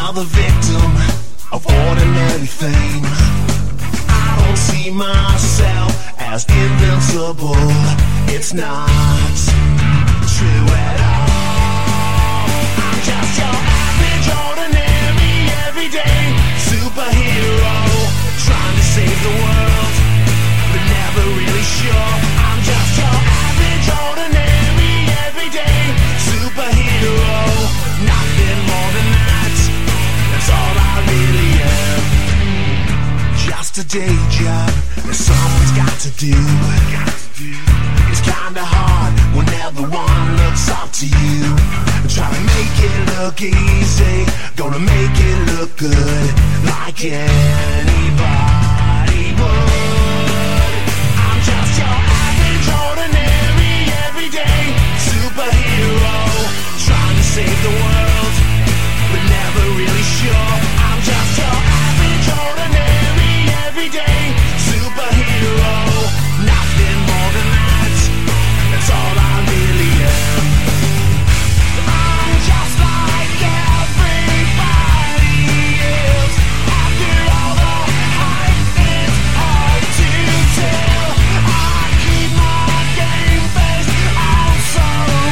another victim of ordinary fame. I don't see myself as invincible. It's not true at all. I'm just your average, ordinary, everyday superhero, trying to save the world, but never really sure. I'm just your average, ordinary, everyday superhero. Nothing more than that. That's all I really am. Just a day job that someone's got to do. It's kinda hard when everyone looks up to you. Try to make it look easy, gonna make it look good, like anybody would. I'm just your average, ordinary, everyday superhero, trying to save the world, but never really sure. I'm just your average, ordinary, everyday superhero. Nothing more than that. That's all I really am. I'm just like everybody else. After all the hype, it's hard to tell. I keep my game face on so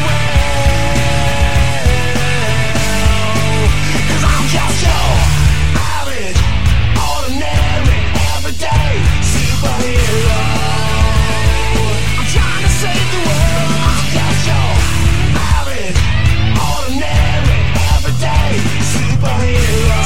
well. 'Cause I'm just your average, ordinary, everyday superhero. I'm trying to save the world. I'm just your average, ordinary, everyday superhero.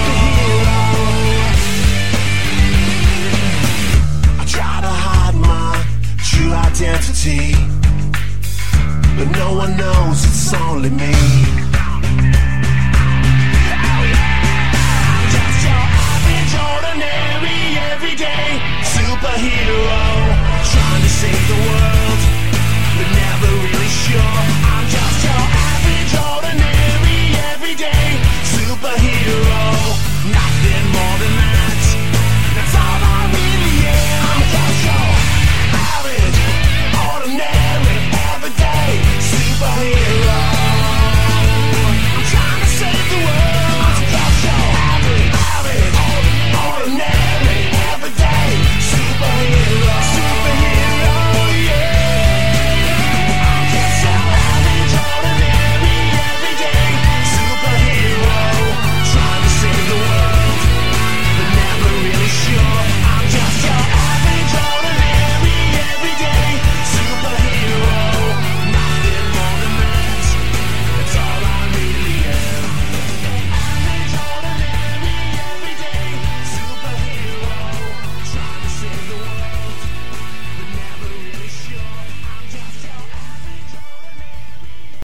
I try to hide my true identity, but no one knows it's only me. I'm just your average, ordinary, everyday superhero, trying to save the world, but never really sure. I'm just your average, ordinary, everyday superhero.